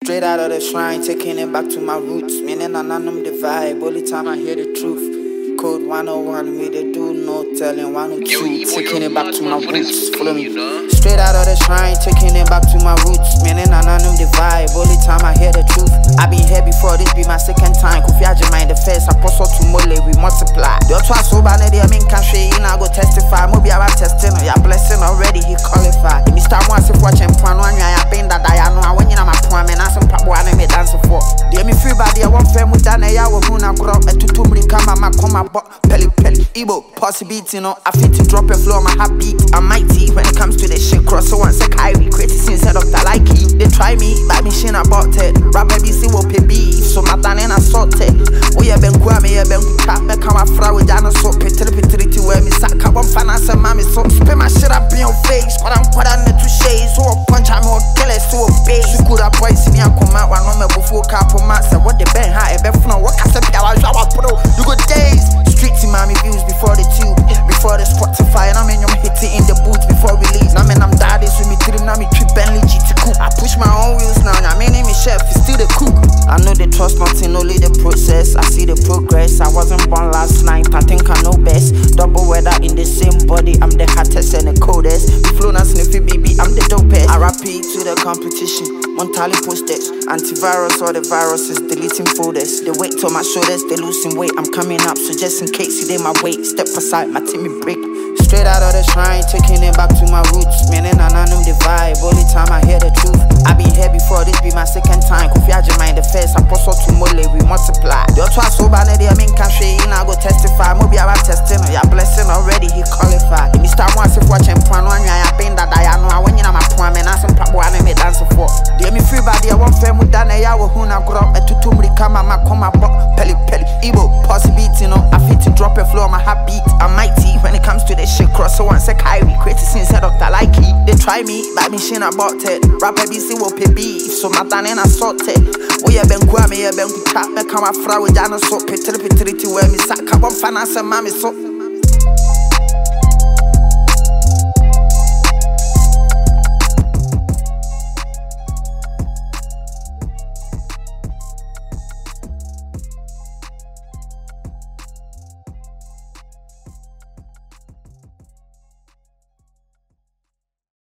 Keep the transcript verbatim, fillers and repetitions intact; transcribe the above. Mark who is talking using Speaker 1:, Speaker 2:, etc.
Speaker 1: Straight out of the shrine, taking it back to my roots. Meaning I none the vibe, only time I hear the truth. Code one oh one, me they do no telling one oh two. Taking it back to my roots, follow me. Straight out of the shrine, taking it back to my roots. Meaning I none the vibe, only time I hear the truth. I been here before, this be my second time. Kofi Ajimai the first, apostle to Mole, we multiply. The other so bad, I mean country, you know, go testify. Mobi I testing, your blessing already, he qualified. Mister Once if watching Pano, I been that I know I went in my poem and I some papa and me dance for. Dear me free body, I want fame with Dana Yawa Huna grow a tutu Rikama Makoma Pelly Pelly Ibo possibility, you know, I fit to drop a flow, my happy. I'm mighty when it comes to the shit cross. So once a Kyrie creative instead of the like they try me, but me shin about it. Rap baby see what baby, so my dan and assault it. We have been Kwame, have been trap, make our fry with Jana so petri petri to where me sack up on finance and mammy so spin my shit up in your face, but I'm quite on the two shades. So punch I'm more killers to a base. You could have boys see me and come out one number before couple months. What the ben high, a befno, what I said, I was pro. You good days, street to mommy views before the tube, before the Spotify, and I'm in your hit in the booth before release. Now, man, I'm daddies with me, three, now me trip Bentley G T Coupe. I push my own wheels now, now, my name is Chef, it's still the cook. I know they trust nothing, only the process. I see the progress. I wasn't born last night, I think I know best. Double weather in the same body, I'm the hottest and the coldest. We flow now sniffy baby, I'm the dopest. I rap it to the competition. Montali postage, antivirus or the virus is deleting folders. They weight on my shoulders, they losing weight. I'm coming up, so just in case you did my weight, step aside, my team me break. Straight out of the shrine, taking it back to my roots. Meaning I know the vibe, only time I hear the truth. I been here before, this be my second time. Kofi Ajimai the first, apostle to Mole, we multiply. The other so bad, I mean country, you know, go testify. Mobi I testing, your blessing already, he qualified. Mister Once if watching Pano, I been that I know I went in my poem and I some papa and me dance for. Dear me free body, I want fame with Dana Yawa Huna grow a tutu Rikama Makoma Pelly Pelly Ibo possibility, you know, I fit to drop a flow, my heartbeat. I'm mighty when it comes to the shit cross. So once a Kyrie creative instead of the like they try me, but me shin about it. Rap baby see what baby, so my dan and assault it. We have been Kwame, have been trap, make our fry with Jana so petri petri to where me sack up on finance and mammy so.